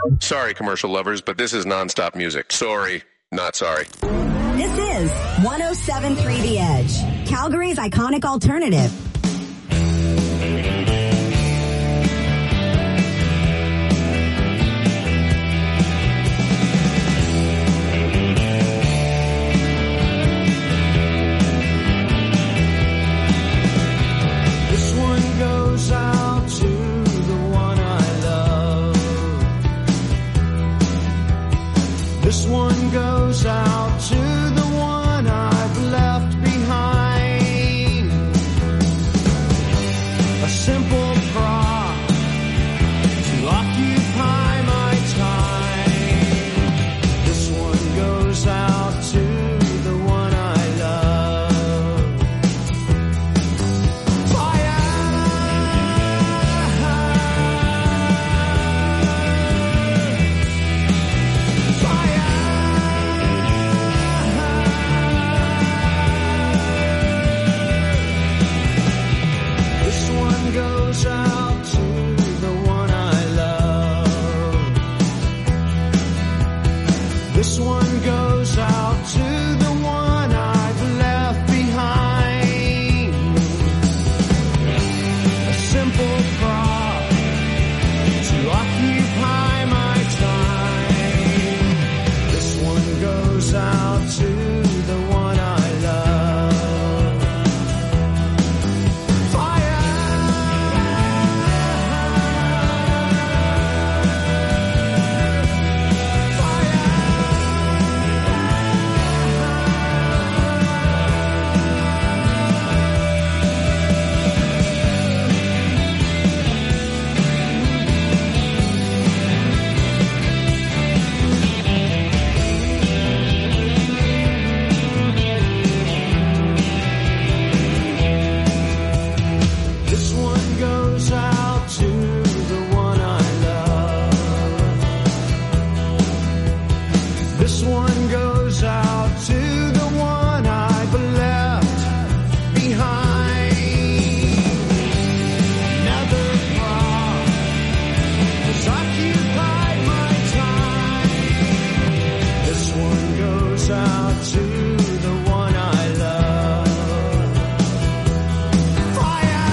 Sorry, commercial lovers, but this is nonstop music. Sorry, not sorry. This is 107.3 The Edge, Calgary's iconic alternative. This one goes out to the one I love. This one goes out to the one I've left behind. A simple prop to occupy my time. This one goes out to the one I love. Fire! This one goes out to the one I love. This one goes out to the one I've left behind. A simple prop to occupy my time. This one goes out to the one I love. Fire! This one goes out to the one I love. This one goes out to the one I've left behind. Another prop has occupied my time. This one goes out to the one I love. Fire!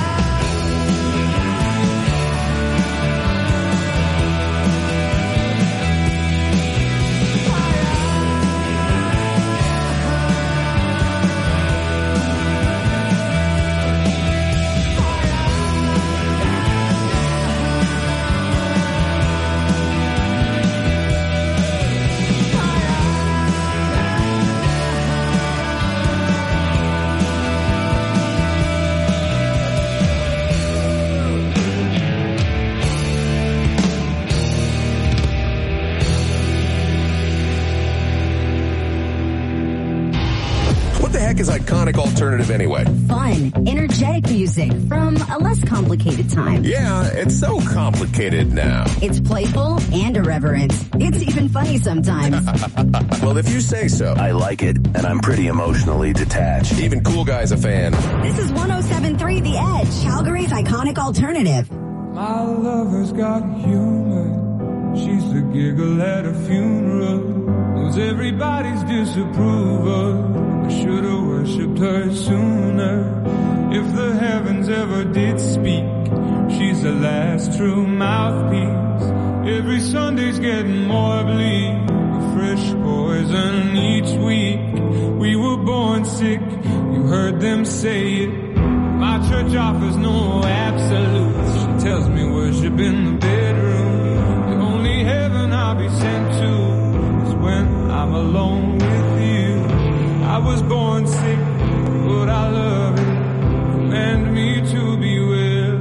What the heck is iconic alternative anyway? Fun, energetic music from a less complicated time. Yeah, it's so complicated now. It's playful and irreverent. It's even funny sometimes. Well, if you say so. I like it, and I'm pretty emotionally detached. Even Cool Guy's a fan. This is 107.3 The Edge, Calgary's iconic alternative. My lover's got humor. She's the giggle at a funeral. Knows everybody's disapproval. I should've worshipped her sooner. If the heavens ever did speak, she's the last true mouthpiece. Every Sunday's getting more bleak. Fresh poison each week. We were born sick, you heard them say it. My church offers no absolutes. She tells me worship in the bedroom. The only heaven I'll be sent to is when I'm alone with you. I was born sick, but I love it. Command me to be well.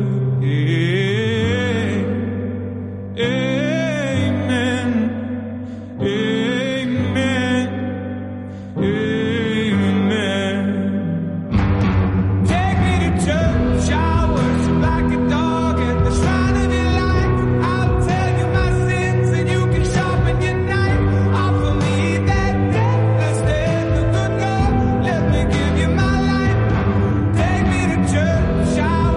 Amen. Amen. Amen. Take me to church, I worship like a dog at the shrine of your life. I'll tell you my sins and you can sharpen your knife. Offer me that deathless death, the good God, let me give you my life. Take me to church, I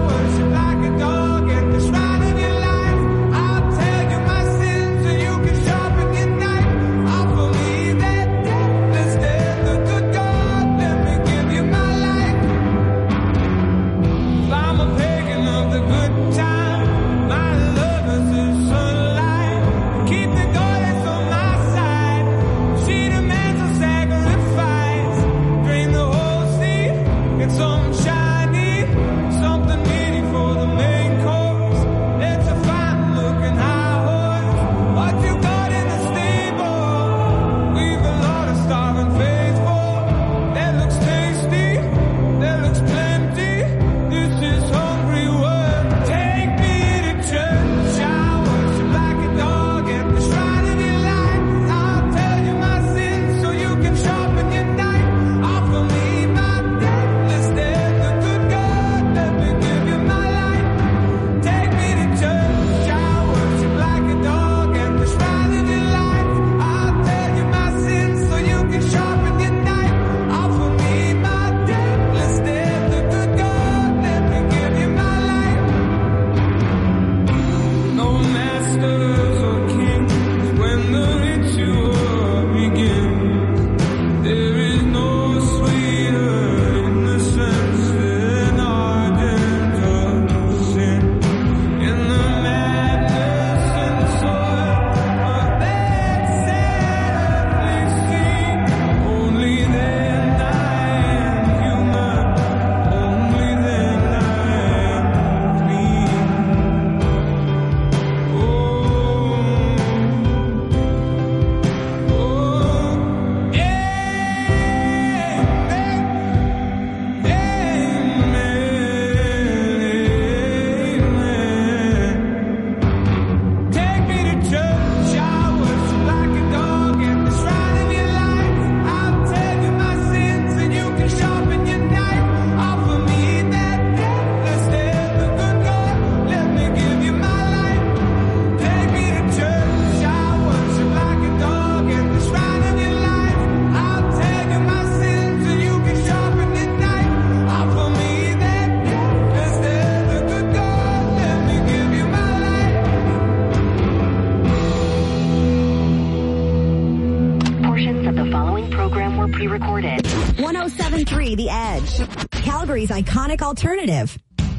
107.3 The Edge, Calgary's iconic alternative.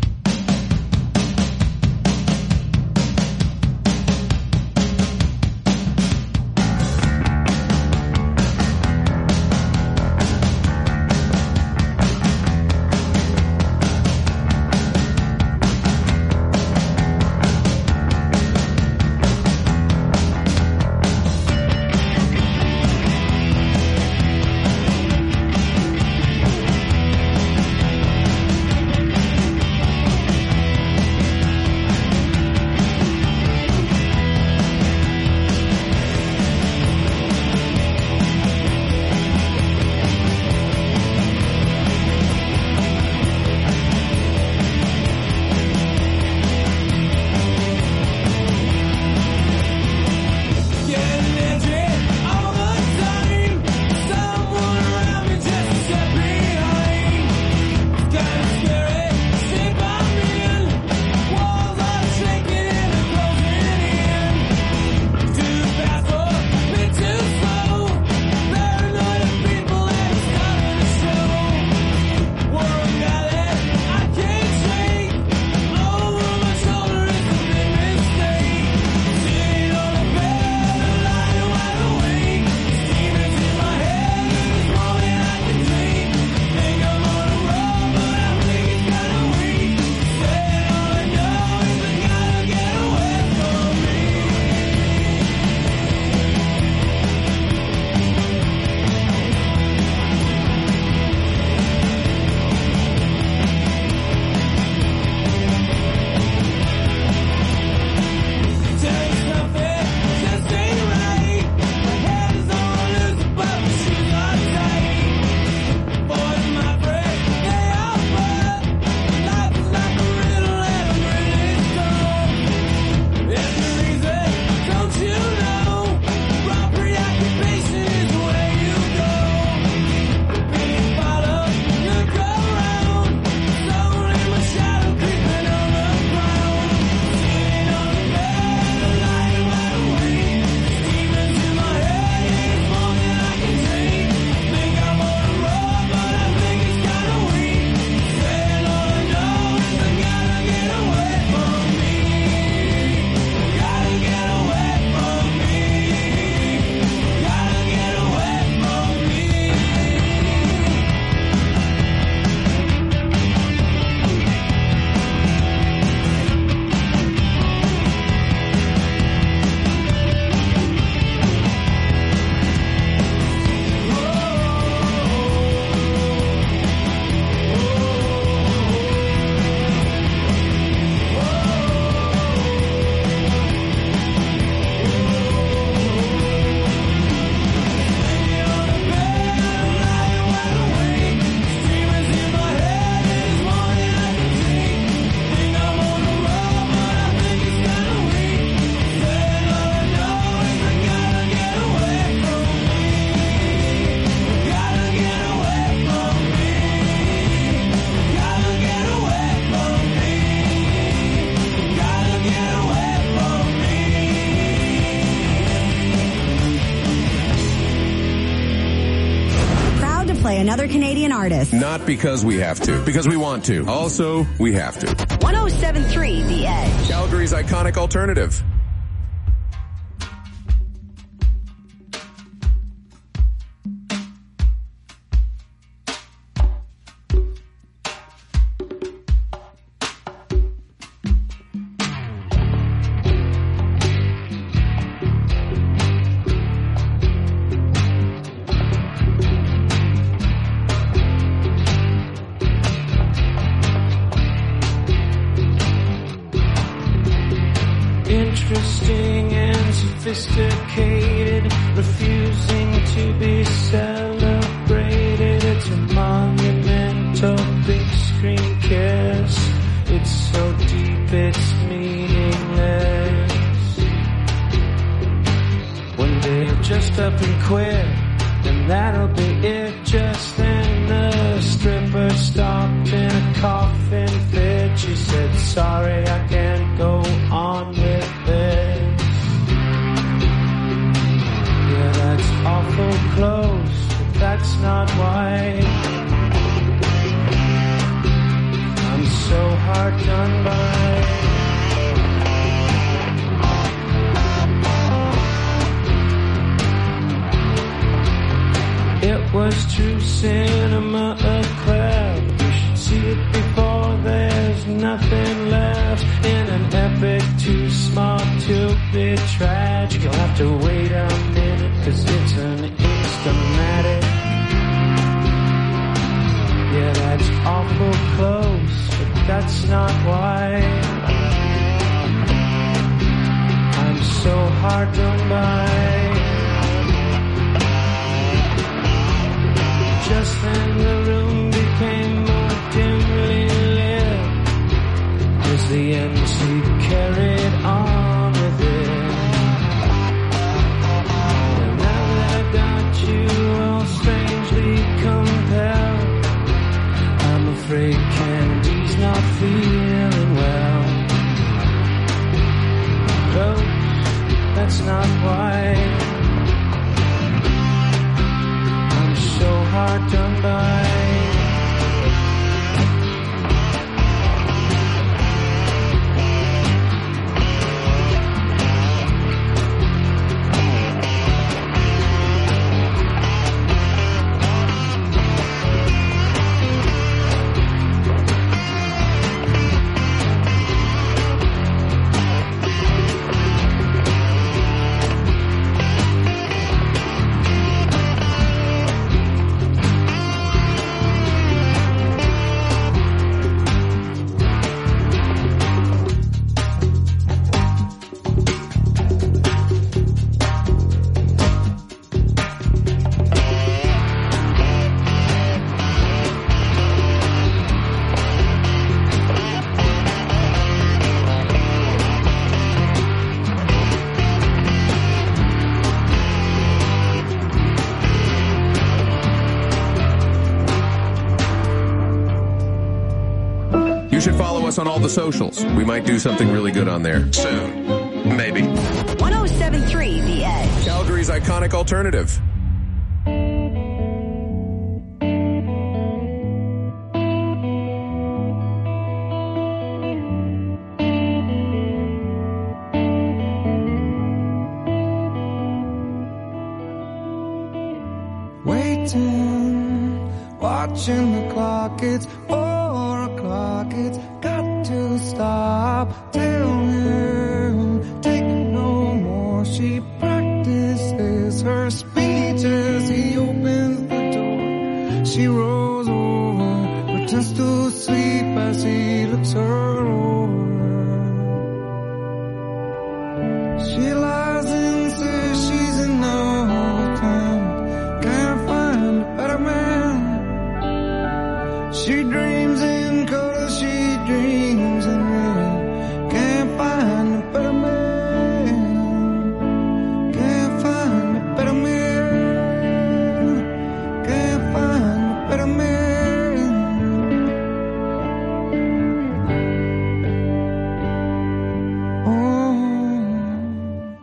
Another Canadian artist. Not because we have to, because we want to. Also, we have to. 107.3 The Edge, Calgary's iconic alternative. Interesting and sophisticated, refusing to be celebrated. It's a monumental big screen kiss. It's so deep it's meaningless. One day you'll just up and quit, and that'll be it. Just then the stripper stopped in a coffin fit. She said, sorry, I can't go on with this. Yeah, that's awful close, but that's not why be tragic. You'll have to wait a minute, 'cause it's an Instamatic. Yeah, that's awful close, but that's not why I'm so hard done by. Just then the room became more dimly lit as the MC carried on with it. And now that I've got you all strangely compelled, I'm afraid Candy's not feeling well. Close, that's not why I'm so hard done by. You should follow us on all the socials. We might do something really good on there soon. Maybe. 107.3 The Edge. Calgary's iconic alternative. Waiting, watching the clock, it's 4 o'clock, it's got to stop. Tell him, take no more. She practices her speech as he opens the door. She rolls over, pretends to sleep as he looks her over. She lies and says she's in love with him. Can't find a better man. She dreams in color, she dreams in red. Can't find a better man. Can't find a better man. Can't find a better man. Oh.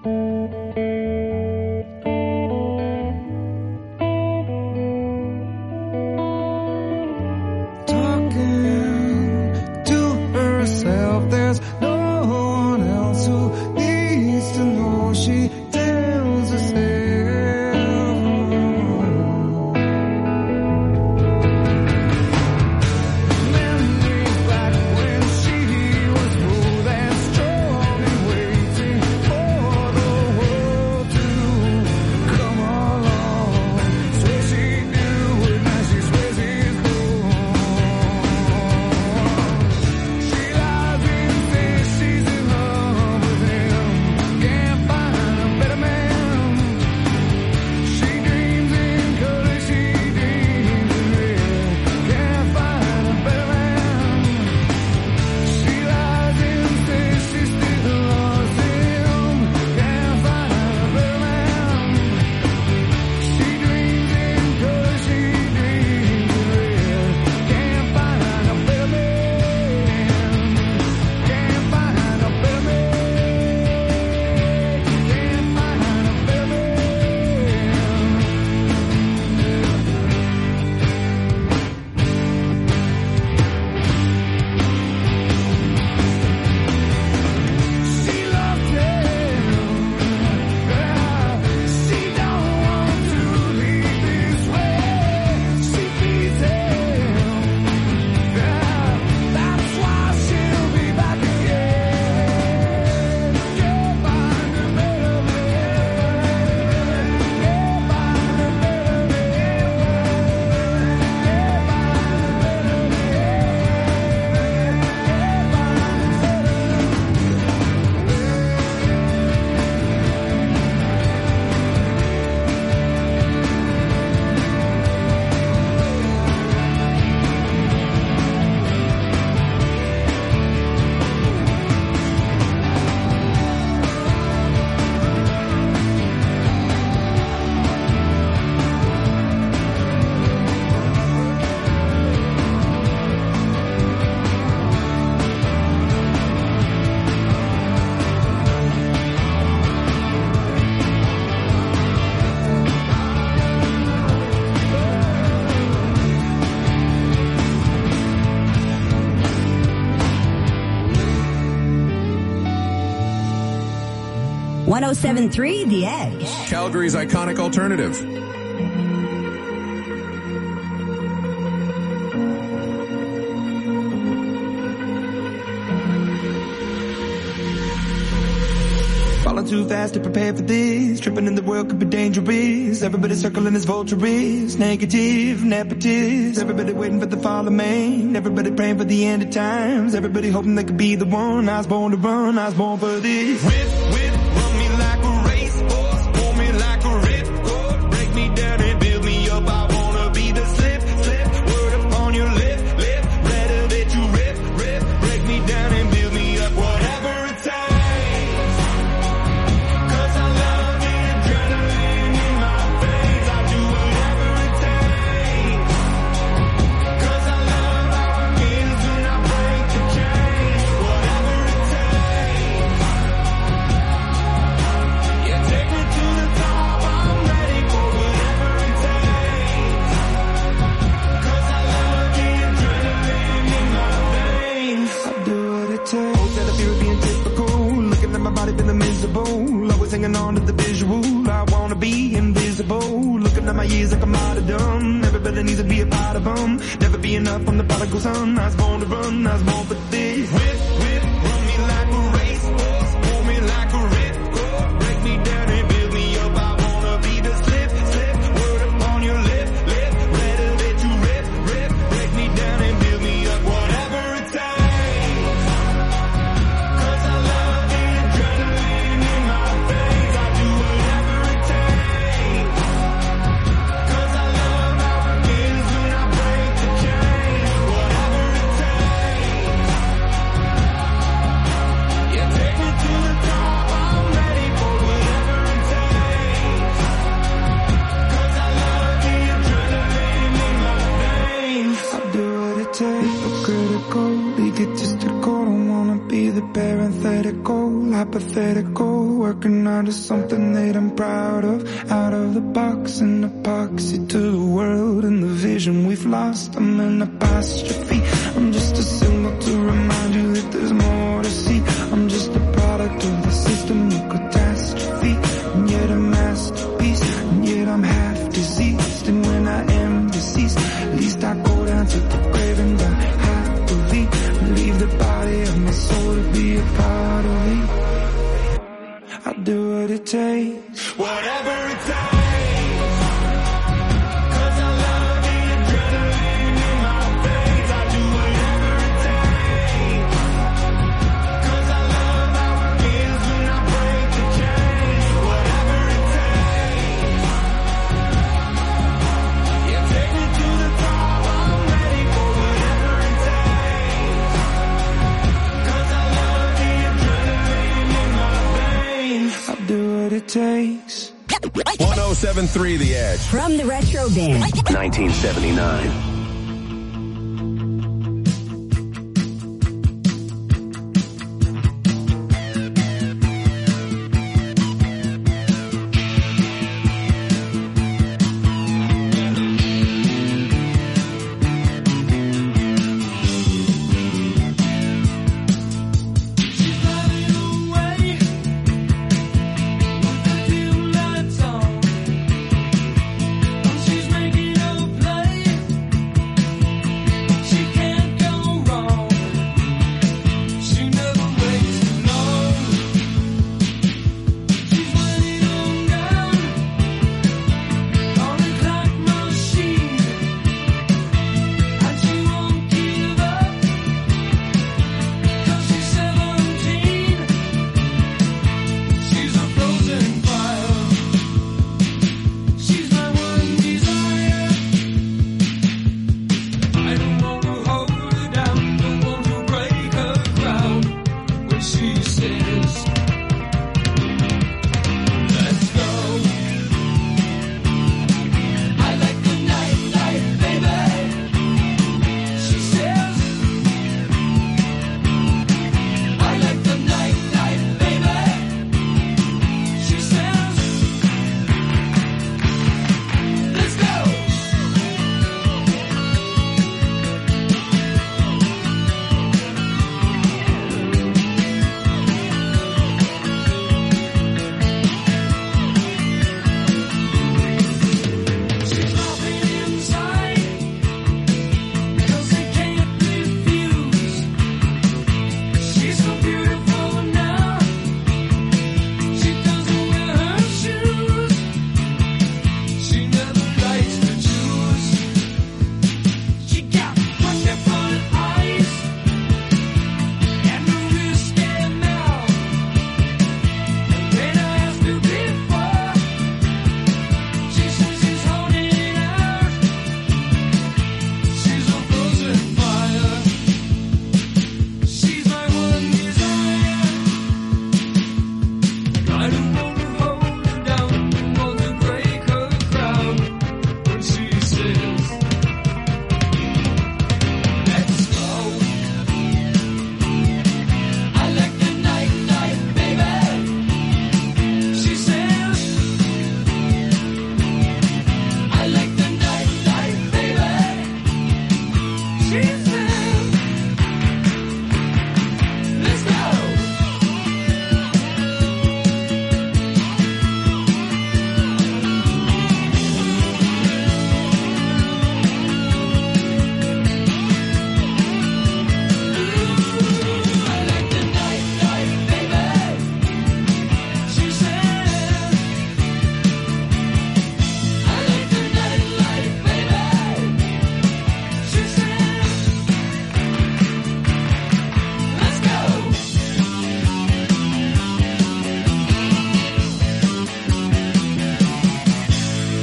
107.3 The Edge. Calgary's iconic alternative. Falling too fast to prepare for this. Tripping in the world could be dangerous. Everybody circling as vultures. Negative, nepotist. Everybody waiting for the fall of man. Everybody praying for the end of times. Everybody hoping they could be the one. I was born to run, I was born for this. Whip, run me like a racehorse. Pull me like a ripcord. Break me down and build me up. I wanna be the slip. Word upon your lip. Rather that you rip. Break me down and build me up. Whatever it takes. Always hanging on to the visual. I wanna be invisible. Looking at my years like I'm out of done. Everybody needs to be a part of them. Never be enough, I'm the prodigal son. I was born to run, I was born for this. Whip, run me like a racehorse. Pull me like a ripcord. Break me down and build me up. I wanna be the slip. Word upon your lip. Rather that you rip. Break me down and build me up. Whatever it takes. 'Cause I love the adrenaline in my veins. I do whatever it takes. 'Cause I love how it feels when I break the chains. Whatever it takes. Yeah, take me to the top. I'm ready for whatever it takes. 'Cause I love the adrenaline in my veins. I do what it takes. So critical, egotistical. Don't wanna be the parenthetical, hypothetical. Working out of something that I'm proud of. Out of the box, an epoxy to the world and the vision we've lost. I'm an apostrophe. I'm just a symbol to remind you that there's more to see. I'm just a product of the system of catastrophe. And yet a masterpiece. And yet I'm half diseased. And when I am deceased, at least I go down to the grave and die happily. Leave the body of my soul to be a part of me. I do what it takes. Whatever it takes. 'Cause I love the adrenaline in my veins. I do whatever it takes. 'Cause I love how it feels when I break the chains. Whatever it takes. Yeah, take me to the top. I'm ready for whatever it takes. 'Cause I love the adrenaline in my veins. I do what it takes. 107.3 The Edge. From the Retro Band. 1979. She's making a play.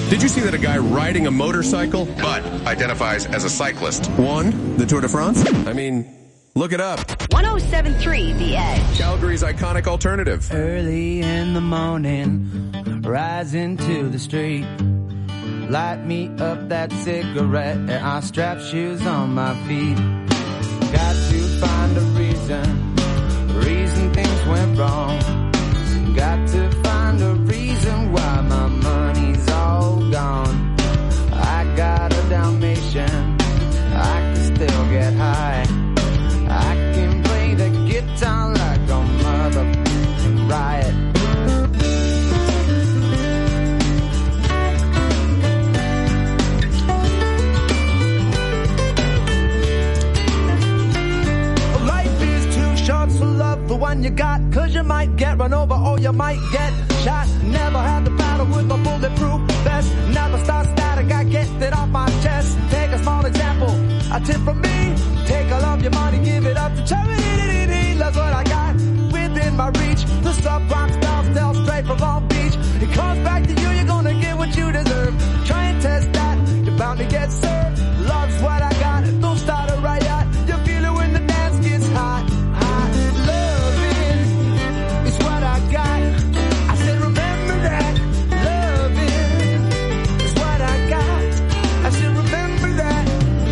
Did you see that a guy riding a motorcycle, but identifies as a cyclist, won the Tour de France? I mean, look it up. 107.3 The Edge. Calgary's iconic alternative. Early in the morning, rising to the street. Light me up that cigarette and I strap shoes on my feet. Got to find a reason things went wrong. Got to find a reason why my money's all gone. I got a Dalmatian, I can still get high. I can play the guitar like a mother riot. Life is too short, so love the one you got, 'cause you might get run over or you might get shot. Never had to battle with my bulletproof vest. Never start static, I get it off my chest. Take a small example, a tip from me. Take all of your money, give it up to charity. That's what I got within my reach. The subprime style straight from Long Beach. It comes back to you, you're gonna get what you deserve. Try and test that, you're bound to get served. Love's what I got, don't start a riot. You feel it when the dance gets hot. Loving is what I got. I said remember that. Loving is what I got. I said remember that.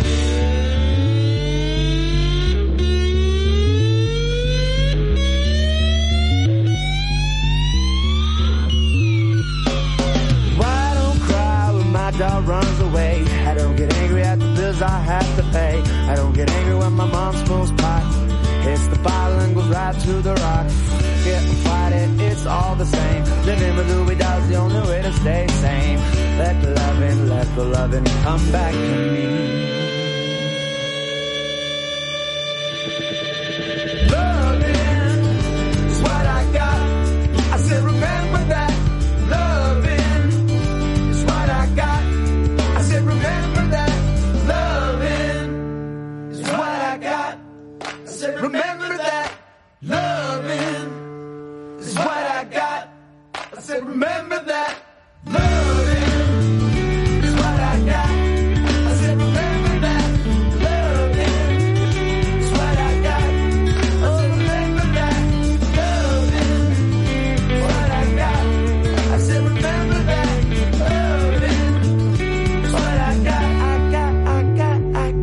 Why don't cry when my dog runs away? I don't get angry at the bills I have to pay. I don't get angry when my mom smokes pot. Hits the bottle and goes right to the rocks. Get fighting, it's all the same. Living with Louis Dog's the only way to stay sane. Let the loving come back to me. Loving is what I got. I said remember that. Loving is what I got. I said remember that. Loving is what I got. I said remember that. Loving is what I got. I said remember that. Loving is what I got. I said remember that. Loving is what I got. I said remember that. Loving is what I got. I said remember that. Loving is what I got. I got.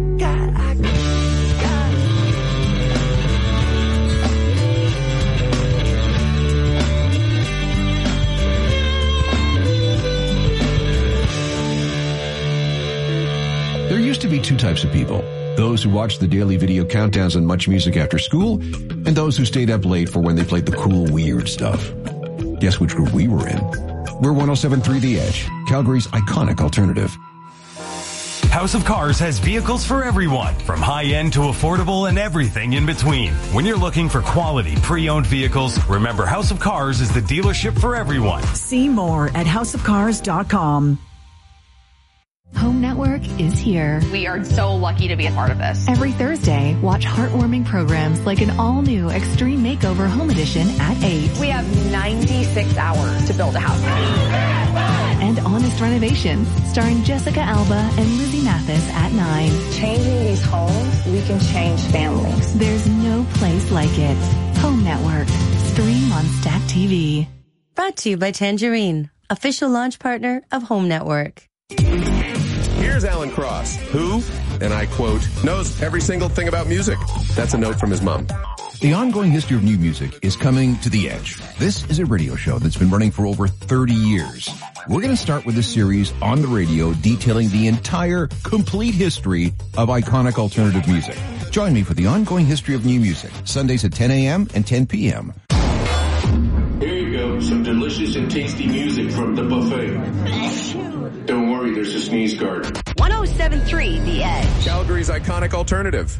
There used to be two types of people. Those who watched the daily video countdowns on Much Music after school, and those who stayed up late for when they played the cool, weird stuff. Guess which group we were in? We're 107.3 The Edge, Calgary's iconic alternative. House of Cars has vehicles for everyone, from high-end to affordable and everything in between. When you're looking for quality pre-owned vehicles, remember House of Cars is the dealership for everyone. See more at houseofcars.com. Home Network is here. We are so lucky to be a part of this. Every Thursday, watch heartwarming programs like an all-new Extreme Makeover Home Edition at 8. We have 96 hours to build a house. And Honest Renovations, starring Jessica Alba and Lizzie Mathis at 9. Changing these homes, we can change families. There's no place like it. Home Network. Stream on Stack TV. Brought to you by Tangerine, official launch partner of Home Network. Here's Alan Cross, who, and I quote, knows every single thing about music. That's a note from his mom. The ongoing history of new music is coming to The Edge. This is a radio show that's been running for over 30 years. We're going to start with a series on the radio detailing the entire, complete history of iconic alternative music. Join me for the ongoing history of new music, Sundays at 10 a.m. and 10 p.m. Here you go, some delicious and tasty music from the buffet. Don't worry, there's a sneeze guard. 107.3 The Edge. Calgary's iconic alternative.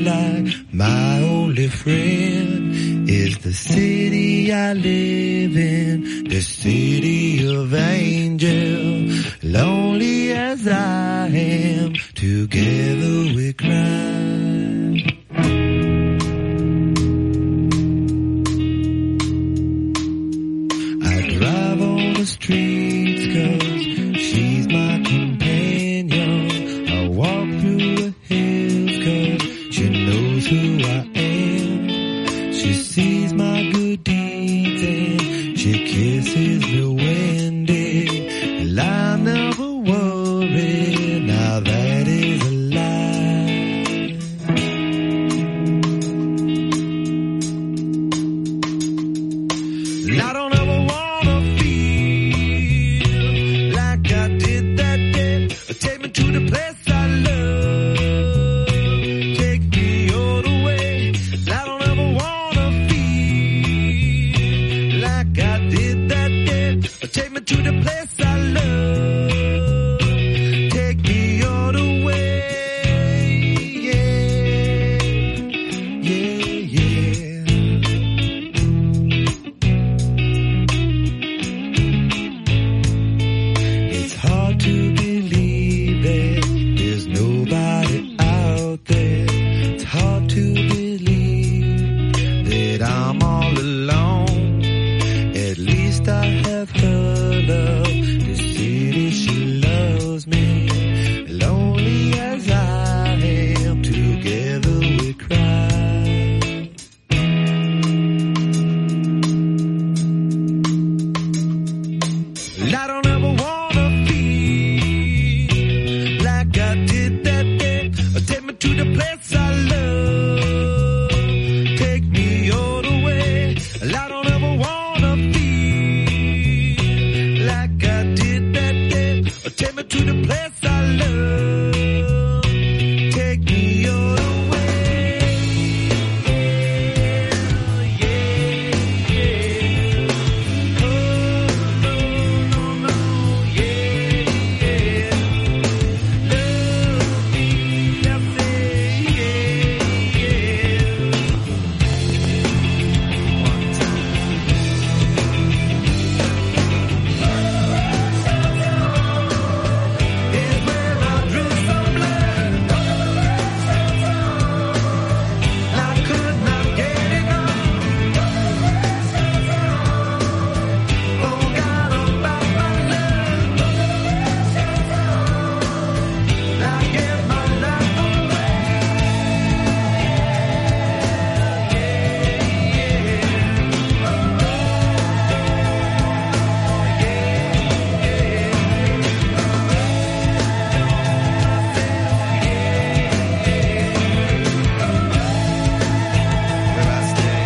like my only friend is the city I live in, the city of angels. Lonely as I am, together we cry. I drive on the streets 'cause she's my companion. I walk through the hills 'cause she knows who I am. She sees my good deeds and she kisses me when day. And I never worry, now that is a lie. And I don't ever wanna feel like I did that day. Take me to the place I love. Take me all the way. I don't ever wanna feel like I did that day. Take me to the place I love. Take me all the way. Yeah, yeah, yeah. It's hard to believe that there's nobody out there. It's hard to believe that I'm all alone. At least I have her love. The city, she loves me. Lonely as I am, together we cry. And I don't ever wanna feel like I did that day. Take me to the place I love. Take me all the way. And I don't ever wanna feel like I did that day. Take me to the place I love. Take me all the way. Yeah, yeah. Oh, no, no, no, yeah, yeah. Love me, I say, yeah, yeah. One time. Is where I drew some blood. I could not get enough. Forgot about my love. I gave my life away. Where I stay.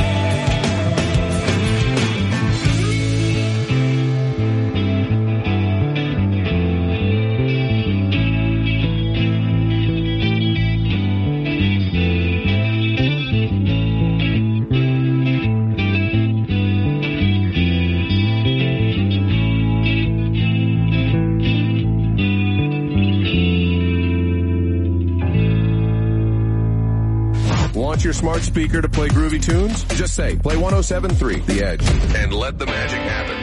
Want your smart speaker to play groovy tunes? Just say, play 107.3 The Edge, and let the magic happen.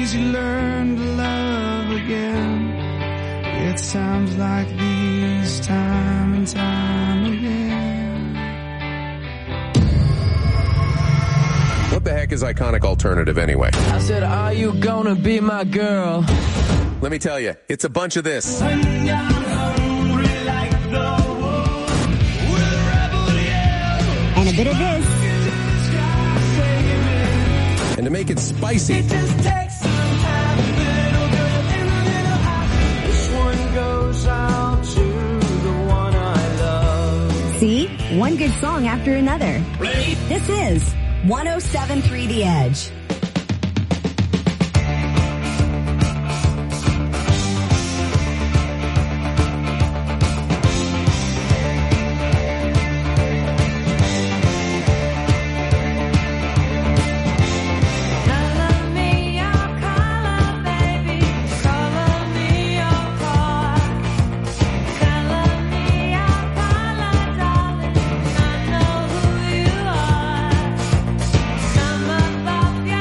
days you learn to love again. It sounds like these time and time again. What the heck is iconic alternative anyway? I said, are you gonna be my girl? Let me tell you, it's a bunch of this. And a bit of this. And to make it spicy, This one goes out to the one I love. See? One good song after another. This is 107.3 The Edge. Yeah.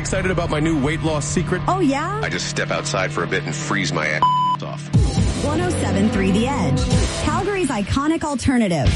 excited about my new weight loss secret? Oh, yeah? I just step outside for a bit and freeze my ass off. 107.3 The Edge, Calgary's iconic alternative.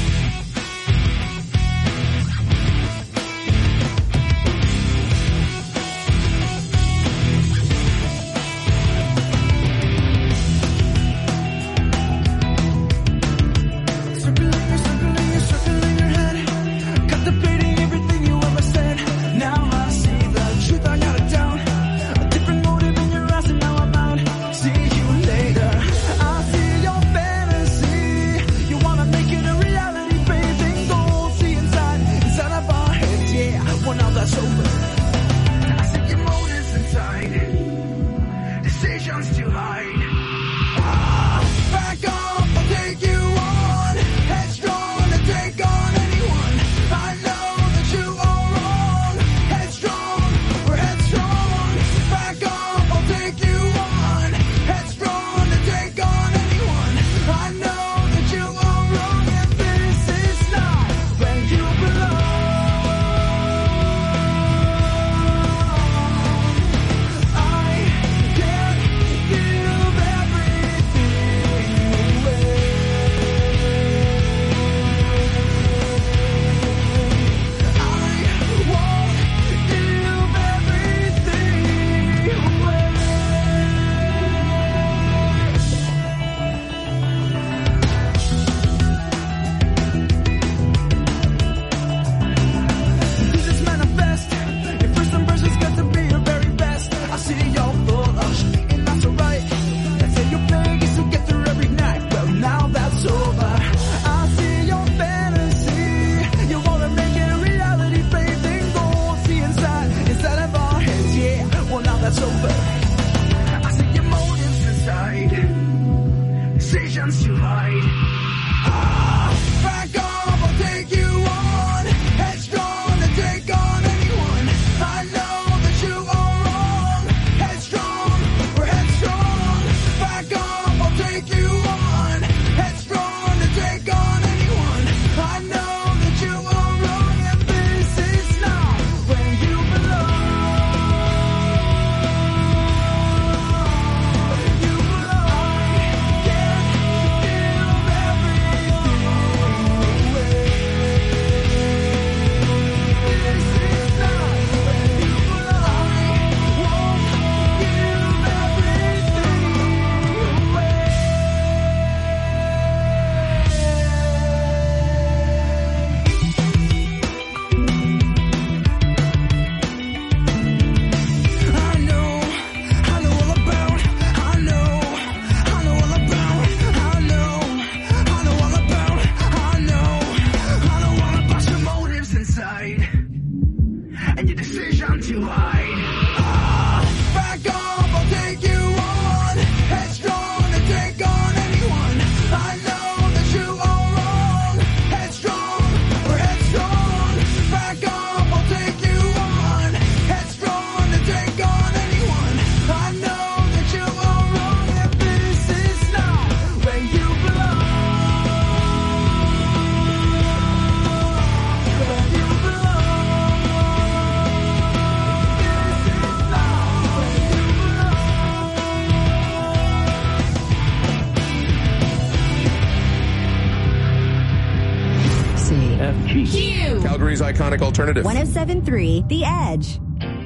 Calgary's iconic alternative. 107.3 The Edge.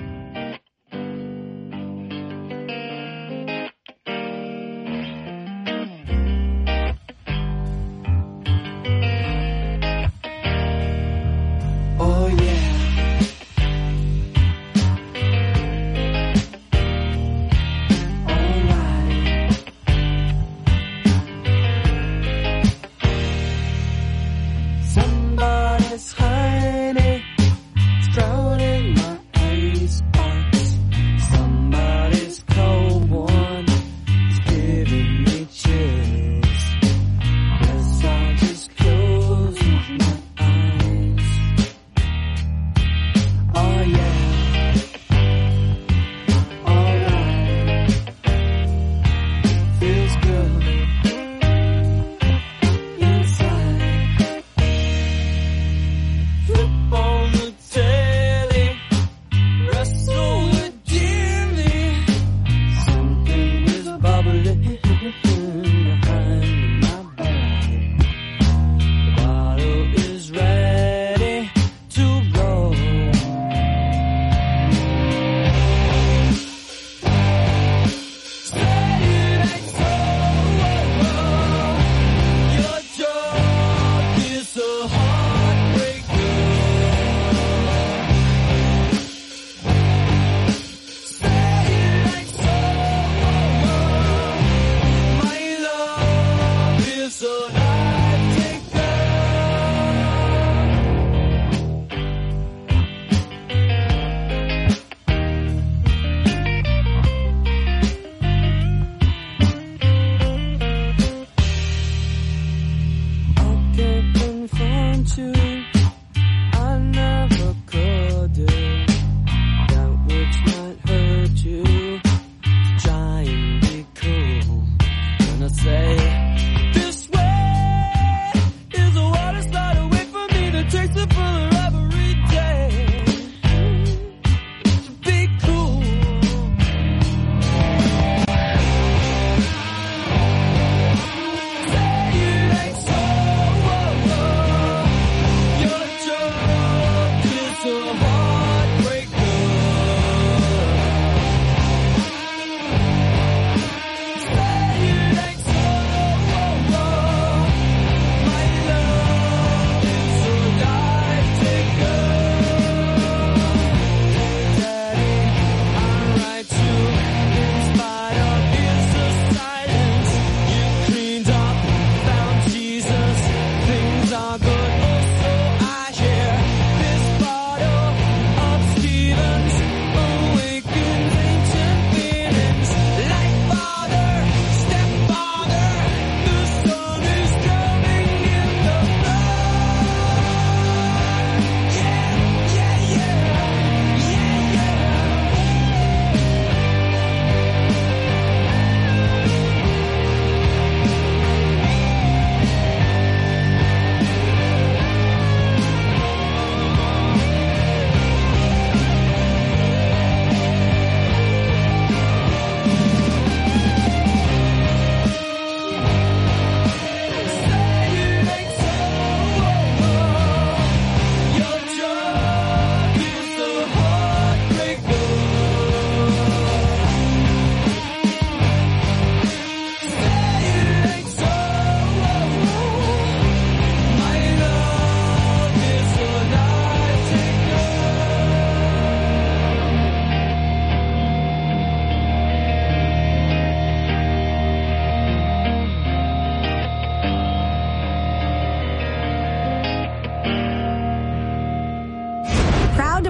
Oh yeah. Somebody's hiding, it's drowning my eyes.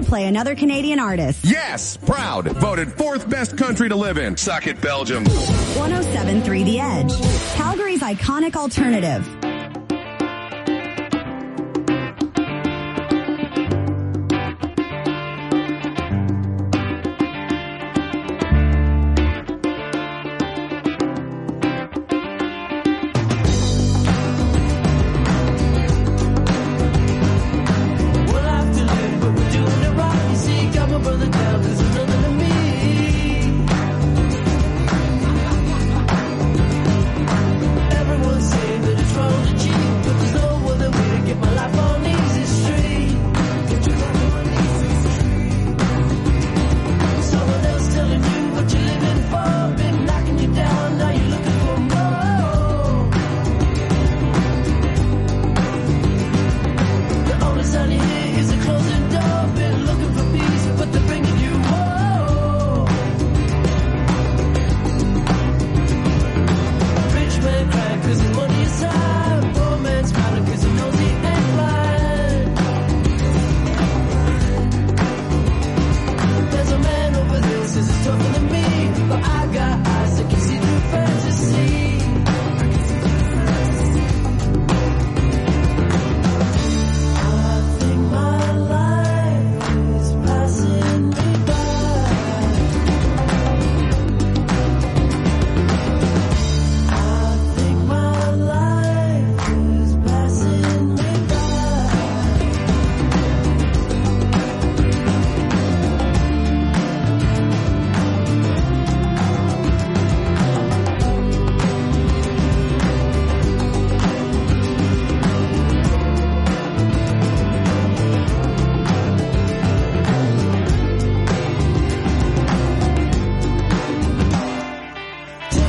play another Canadian artist. Yes, proud. Voted 4th best country to live in. Suck it, Belgium. 107.3 The Edge. Calgary's iconic alternative.